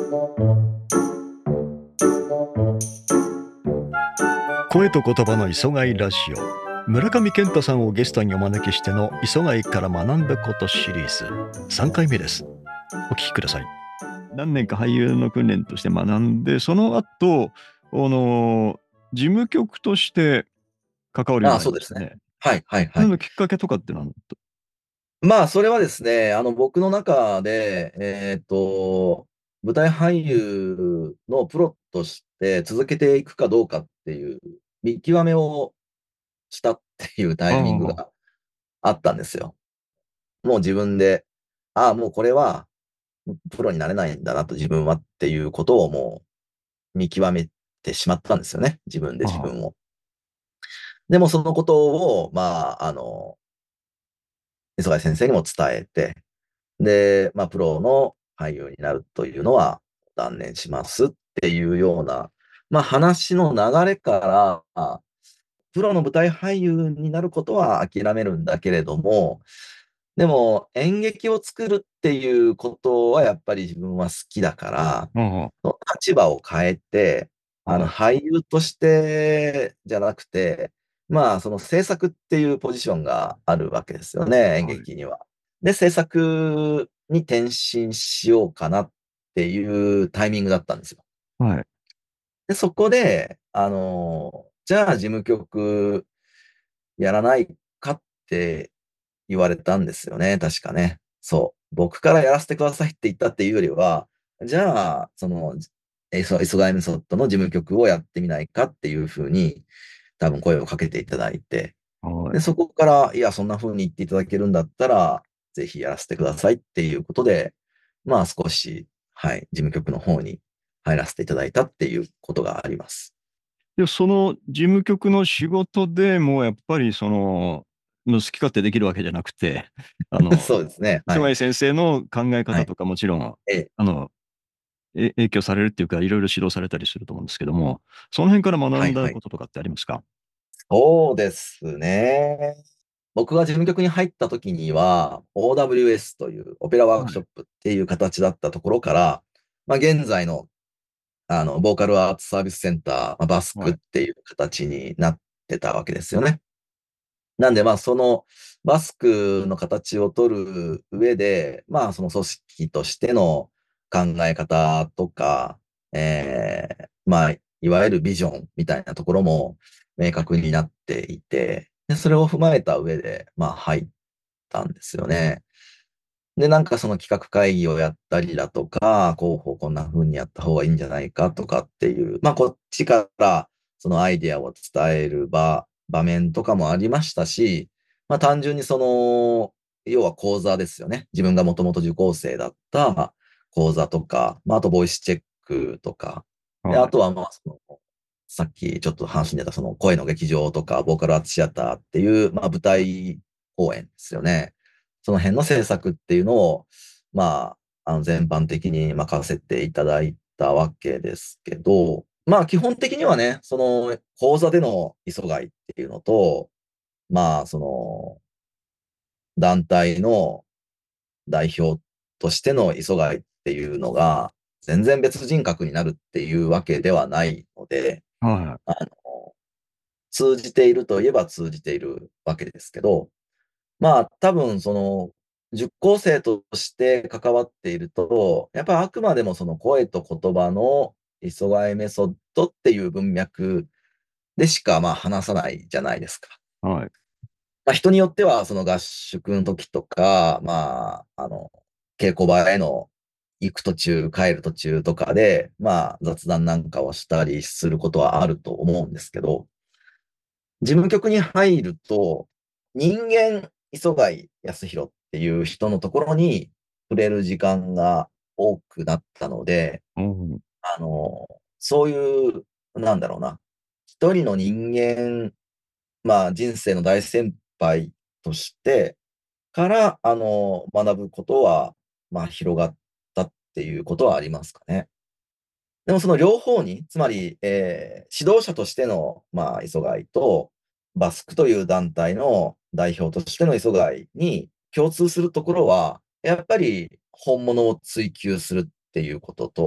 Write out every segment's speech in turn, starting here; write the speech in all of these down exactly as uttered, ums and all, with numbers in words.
声と言葉の磯貝ラジオ、村上健太さんをゲストにお招きしての磯貝から学んだことシリーズさんかいめです。お聞きください。何年か俳優の訓練として学んで、その後、あの、事務局として関わるようああ、 になりそうですね。 ましたね。 はいはいはい。 そのきっかけとかって何だった？ まあ、それはですね、あの、僕の中で、えっと、舞台俳優のプロとして続けていくかどうかっていう見極めをしたっていうタイミングあがあったんですよ。もう自分で、ああ、もうこれはプロになれないんだなと自分はっていうことをもう見極めてしまったんですよね。自分であ、ああ、 自分を。でもそのことを、まあ、あの、磯貝先生にも伝えて、で、まあ、プロの俳優になるというのは断念しますっていうような、まあ、話の流れから、プロの舞台俳優になることは諦めるんだけれども、でも演劇を作るっていうことはやっぱり自分は好きだから、 あその立場を変えて、 あ、 あのはい、 俳優としてじゃなくて、まあその制作っていうポジションがあるわけですよね、演はい、 劇には。で、制作に転身しようかなっていうタイミングだったんですよ。 はい。 で、そこで、あの、じゃあ事務局やらないかって言われたんですよね、確かね。そう。僕からやらせてくださいって言ったっていうよりは、じゃあ、その、えそ磯貝メソッドの事務局をやってみないかっていうふうに、多分声をかけていただいて、で、 はい。 そこから、いや、そんな風に言っていただけるんだったら、ぜひやらせてくださいっていうことで、まあ少し、はい、事務局の方に入らせていただいたっていうことがあります。 で、その事務局の仕事でもやっぱりその、の好き勝手できるわけじゃなくて、あの、 そうですね。はい。 磯貝先生の考えはい。 方とかもちろん、 ええ。 あの、え影響されるっていうか、いろいろ指導されたりすると思うんですけども、その辺から学んはいはい。 だこととかってありますか？ そうですね。僕が事務局に入った時には、オーダブリューエス というオペラワークはい。 ショップっていう形だったところから、まあ、現在の、あの、ボーカルアーツサービスセンター、まあ、バスクっはい。 ていう形になってたわけですよね。なんで、まあ、そのバスクの形を取る上で、まあ、その組織としての考え方とか、えー、まあ、いわゆるビジョンみたいなところも明確になっていて、で、それを踏まえた上で、まあ、入ったんですよね。で、なんかその企画会議をやったりだとか、広報こんな風にやった方がいいんじゃないかとかっていう、まあこっちからそのアイデアを伝える場、場面とかもありましたし、まあ単純にその、要は講座ですよね。自分がもともと受講生だった講座とか、まああとボイスチェックとか、で、あはい。 とはまあその、さっきちょっと話に出たその声の劇場とか、ボーカルアーツシアターっていう、まあ舞台公演ですよね。その辺の制作っていうのを、まあ、あの全般的に任せていただいたわけですけど、まあ基本的にはね、その講座での磯貝っていうのと、まあその団体の代表としての磯貝っていうのが全然別人格になるっていうわけではないので、 はあの通じているといえば通じているわけですけど、まあ、多分、その、塾講生として関わっていると、やっぱりあくまでもその声と言葉の磯貝メソッドっていう文脈でしかまあ話さないじゃないですか。 い。はい。 まあ、人によってはその合宿の時とか、まあ、あの、稽古場への行く途中、帰る途中とかで、まあ、雑談なんかをしたりすることはあると思うんですけど、事務局に入ると、人間、磯貝康弘っていう人のところに触れる時間が多くなったので、 うん。 あの、そういう、なんだろうな、一人の人間、まあ人生の大先輩としてから、あの、学ぶことは、まあ広がったっていうことはありますかね。でもその両方に、つまり、えー指導者としての、まあ、磯貝と、バスクという団体の代表としての磯貝に共通するところは、やっぱり本物を追求するっていうことと、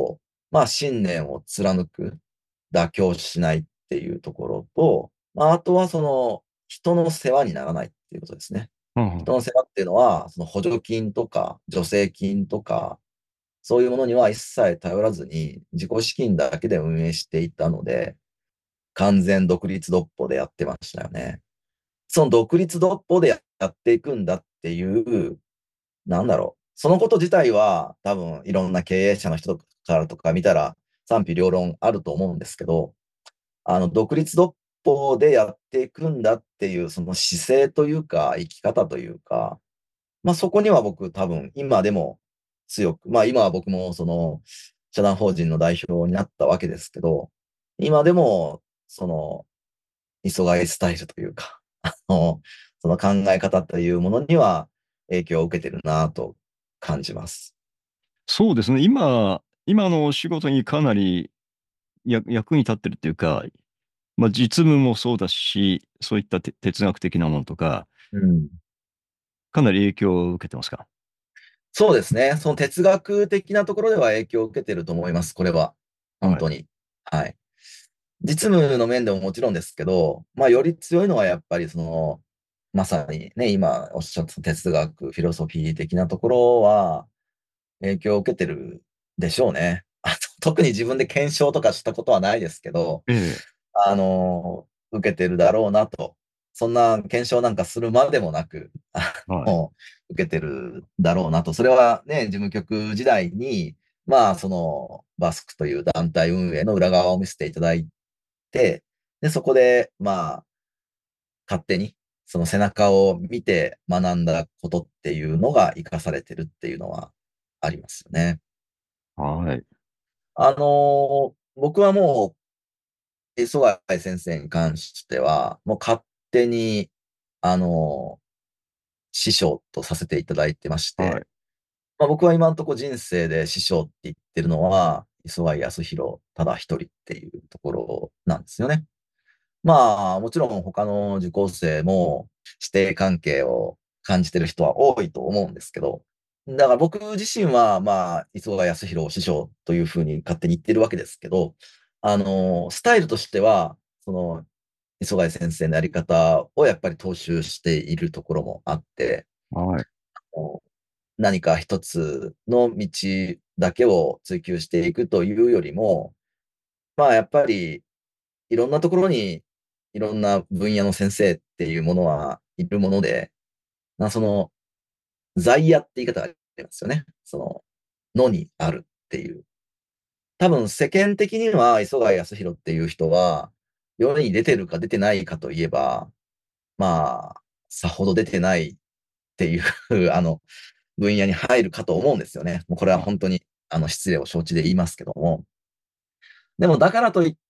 まあ信念を貫く、妥協しないっていうところと、まあ、あとはその人の世話にならないっていうことですね。 うんうん。 人の世話っていうのは、その補助金とか助成金とか、そういうものには一切頼らずに自己資金だけで運営していたので、完全独立独歩でやってましたよね。その独立独歩でやっていくんだっていう、なんだろう。そのこと自体は多分いろんな経営者の人からとか見たら賛否両論あると思うんですけど、あの、独立独歩でやっていくんだっていうその姿勢というか生き方というか、まあそこには僕多分今でも強く、まあ今は僕もその社団法人の代表になったわけですけど、今でもその磯貝スタイルというか、あの、その考え方というものには影響を受けてるなと感じます。 そうですね。今、今のお仕事にかなりや役に立ってるっていうか、まあ、実務もそうだし、そういったて哲学的なものとか、 うん。 かなり影響を受けてますか？ そうですね。その哲学的なところでは影響を受けてると思います。これは。本はい。 当に。はい。実務の面でももちろんですけど、まあ、より強いのはやっぱりその、まさにね、今おっしゃった哲学、フィロソフィー的なところは影響を受けてるでしょうね。あと特に自分で検証とかしたことはないですけど、 ええ。 あの、受けてるだろうなと。そんな検証なんかするまでもなく、あはい。 の、受けてるだろうなと。それはね、事務局時代に、まあ、その、バスクという団体運営の裏側を見せていただいて、で、そこで、まあ、勝手に、その背中を見て学んだことっていうのが活かされてるっていうのはありますよね。 はい。 あの僕はもう、磯貝先生に関しては、もう勝手に、あの師匠とさせていただいてましはい。 て、まあ、僕は今のところ人生で師匠って言ってるのは、磯貝康弘ただ一人っていうところなんですよね。まあ、もちろん他の受講生も師弟関係を感じてる人は多いと思うんですけど、だから僕自身は、まあ、磯貝康弘師匠というふうに勝手に言ってるわけですけど、あの、スタイルとしては、その、磯貝先生のやり方をやっぱり踏襲しているところもあって、 はい。 何か一つの道だけを追求していくというよりも、まあやっぱりいろんなところにいろんな分野の先生っていうものはいるもので、まあその在野って言い方がありますよね。その野にあるっていう。多分世間的には磯貝康弘っていう人は世に出てるか出てないかといえば、まあさほど出てないっていうあの分野に入るかと思うんですよね。もうこれはあ、 本当にあの失礼を承知で言いますけども。でもだからといって、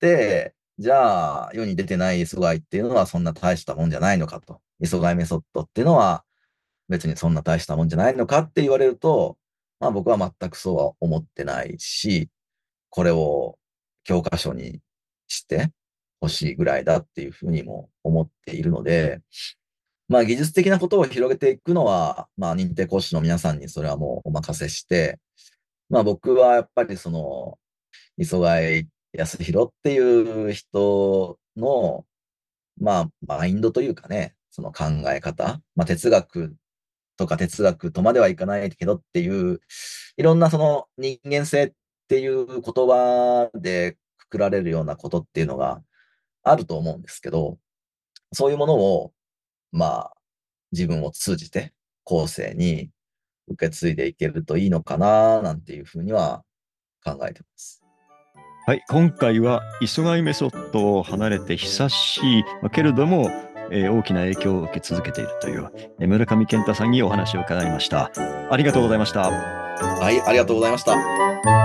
じゃあ世に出てない磯貝っていうのはそんな大したもんじゃないのかと。磯貝メソッドっていうのは別にそんな大したもんじゃないのかって言われると、まあ僕は全くそうは思ってないし、これを教科書にしてほしいぐらいだっていうふうにも思っているので、まあ技術的なことを広げていくのは、まあ認定講師の皆さんにそれはもうお任せして、まあ僕はやっぱりその、磯貝康弘っていう人の、まあマインドというかね、その考え方、まあ哲学とか哲学とまではいかないけどっていう、いろんなその人間性っていう言葉でくくられるようなことっていうのがあると思うんですけど、そういうものを、まあ、自分を通じて後世に受け継いでいけるといいのかな、なんていうふうには考えてます。 はい。今回は、磯貝メソッドを離れて久しい、まあけれども、えー大きな影響を受け続けているという、えー村上健太さんにお話を伺いました。ありがとうございました。 はい、ありがとうございました。